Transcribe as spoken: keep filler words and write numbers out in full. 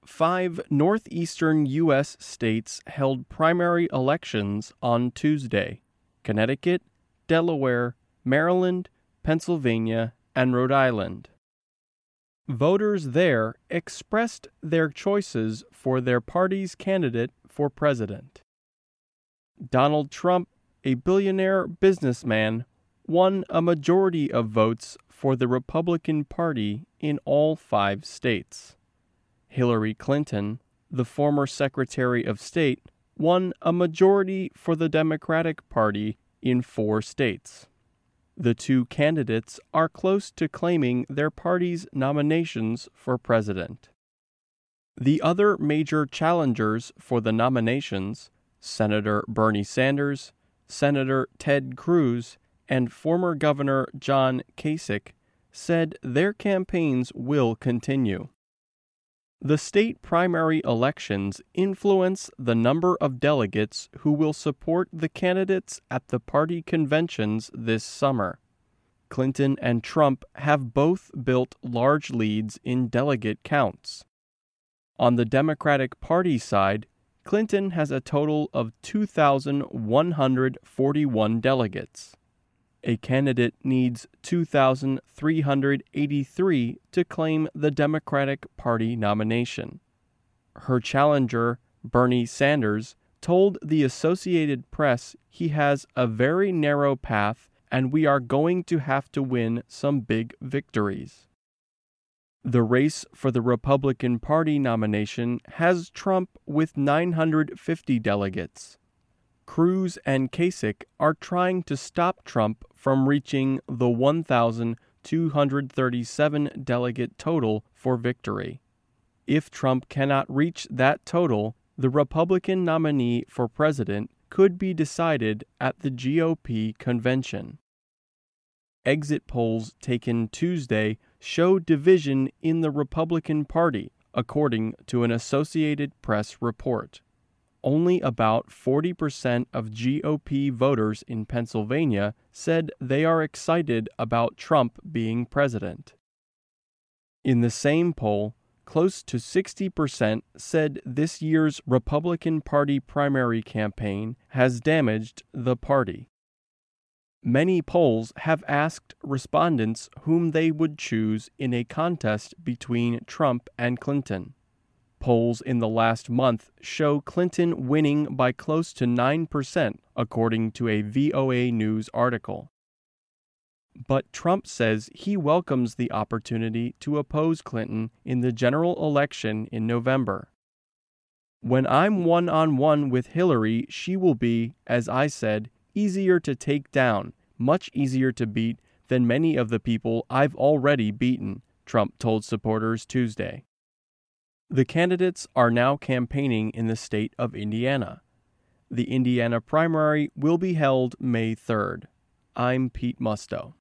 Five northeastern U S states held primary elections on Tuesday: Connecticut, Delaware, Maryland, Pennsylvania, and Rhode Island. Voters there expressed their choices for their party's candidate for president. Donald Trump, a billionaire businessman, won a majority of votes for the Republican Party in all five states. Hillary Clinton, the former Secretary of State, won a majority for the Democratic Party in four states. The two candidates are close to claiming their party's nominations for president. The other major challengers for the nominations, Senator Bernie Sanders, Senator Ted Cruz, and former Governor John Kasich, said their campaigns will continue. The state primary elections influence the number of delegates who will support the candidates at the party conventions this summer. Clinton and Trump have both built large leads in delegate counts. On the Democratic Party side, Clinton has a total of two thousand one hundred forty-one delegates. A candidate needs two thousand three hundred eighty-three to claim the Democratic Party nomination. Her challenger, Bernie Sanders, told the Associated Press he has a very narrow path and we are going to have to win some big victories. The race for the Republican Party nomination has Trump with nine hundred fifty delegates. Cruz and Kasich are trying to stop Trump from reaching the one thousand two hundred thirty-seven delegate total for victory. If Trump cannot reach that total, the Republican nominee for president could be decided at the G O P convention. Exit polls taken Tuesday show division in the Republican Party, according to an Associated Press report. Only about forty percent of G O P voters in Pennsylvania said they are excited about Trump being president. In the same poll, close to sixty percent said this year's Republican Party primary campaign has damaged the party. Many polls have asked respondents whom they would choose in a contest between Trump and Clinton. Polls in the last month show Clinton winning by close to nine percent, according to a V O A News article. But Trump says he welcomes the opportunity to oppose Clinton in the general election in November. When I'm one-on-one with Hillary, she will be, as I said, easier to take down, much easier to beat than many of the people I've already beaten, Trump told supporters Tuesday. The candidates are now campaigning in the state of Indiana. The Indiana primary will be held May third. I'm Pete Musto.